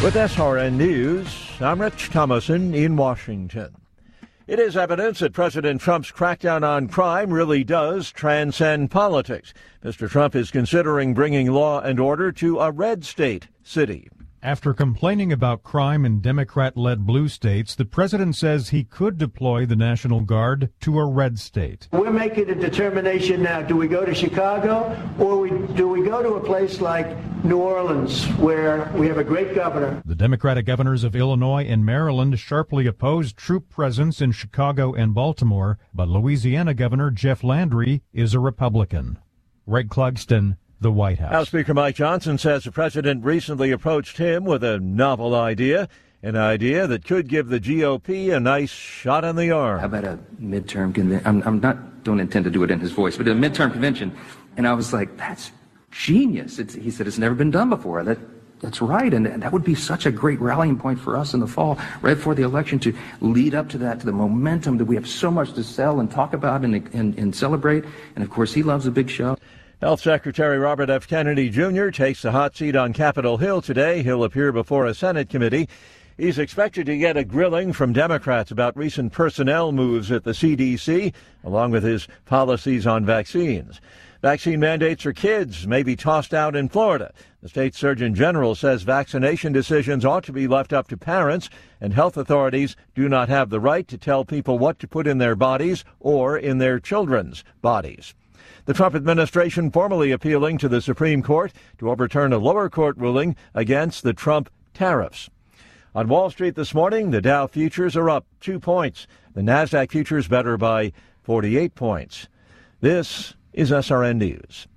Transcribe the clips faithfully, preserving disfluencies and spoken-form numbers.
With S R N News, I'm Rich Thomason in Washington. It is evidence that President Trump's crackdown on crime really does transcend politics. Mister Trump is considering bringing law and order to a red state city. After complaining about crime in Democrat-led blue states, the president says he could deploy the National Guard to a red state. We're making a determination now. Do we go to Chicago or we, do we go to a place like New Orleans where we have a great governor? The Democratic governors of Illinois and Maryland sharply opposed troop presence in Chicago and Baltimore, but Louisiana Governor Jeff Landry is a Republican. Greg Clugston, the White House. House Speaker Mike Johnson says the president recently approached him with a novel idea, an idea that could give the G O P a nice shot in the arm. How about a midterm convention? I'm, I'm not, don't intend to do it in his voice, but a midterm convention. And I was like, that's genius. It's, he said, it's never been done before. That, that's right. And that would be such a great rallying point for us in the fall, right before the election, to lead up to that, to the momentum that we have so much to sell and talk about and, and, and celebrate. And of course, he loves a big show. Health Secretary Robert F. Kennedy Junior takes the hot seat on Capitol Hill today. He'll appear before a Senate committee. He's expected to get a grilling from Democrats about recent personnel moves at the C D C, along with his policies on vaccines. Vaccine mandates for kids may be tossed out in Florida. The state surgeon general says vaccination decisions ought to be left up to parents, and health authorities do not have the right to tell people what to put in their bodies or in their children's bodies. The Trump administration formally appealing to the Supreme Court to overturn a lower court ruling against the Trump tariffs. On Wall Street this morning, the Dow futures are up two points. The Nasdaq futures better by forty-eight points. This is S R N News.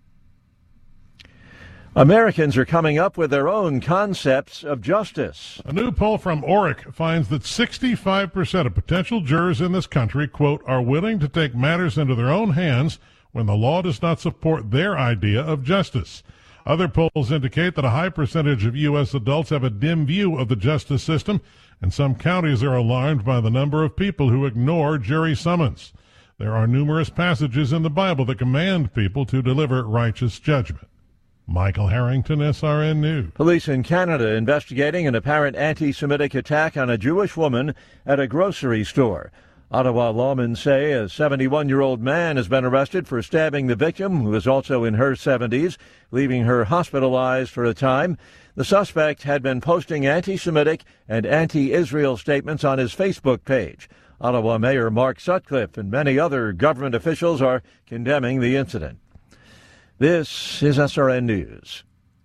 Americans are coming up with their own concepts of justice. A new poll from Orrick finds that sixty-five percent of potential jurors in this country, quote, are willing to take matters into their own hands when the law does not support their idea of justice. Other polls indicate that a high percentage of U S adults have a dim view of the justice system, and some counties are alarmed by the number of people who ignore jury summons. There are numerous passages in the Bible that command people to deliver righteous judgment. Michael Harrington, S R N News. Police in Canada investigating an apparent anti-Semitic attack on a Jewish woman at a grocery store. Ottawa lawmen say a seventy-one-year-old man has been arrested for stabbing the victim, who is also in her seventies, leaving her hospitalized for a time. The suspect had been posting anti-Semitic and anti-Israel statements on his Facebook page. Ottawa Mayor Mark Sutcliffe and many other government officials are condemning the incident. This is S R N News.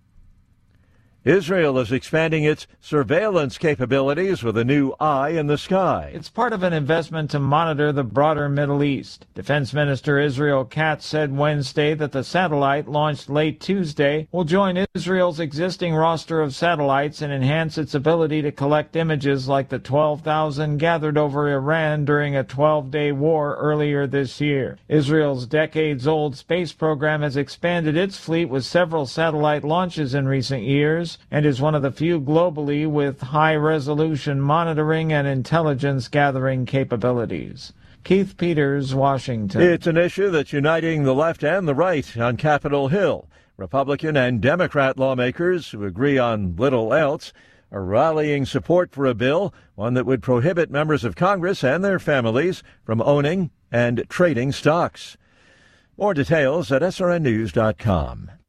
Israel is expanding its surveillance capabilities with a new eye in the sky. It's part of an investment to monitor the broader Middle East. Defense Minister Israel Katz said Wednesday that the satellite, launched late Tuesday, will join Israel's existing roster of satellites and enhance its ability to collect images like the twelve thousand gathered over Iran during a twelve-day war earlier this year. Israel's decades-old space program has expanded its fleet with several satellite launches in recent years, and is one of the few globally with high-resolution monitoring and intelligence-gathering capabilities. Keith Peters, Washington. It's an issue that's uniting the left and the right on Capitol Hill. Republican and Democrat lawmakers who agree on little else are rallying support for a bill, one that would prohibit members of Congress and their families from owning and trading stocks. More details at S R N news dot com.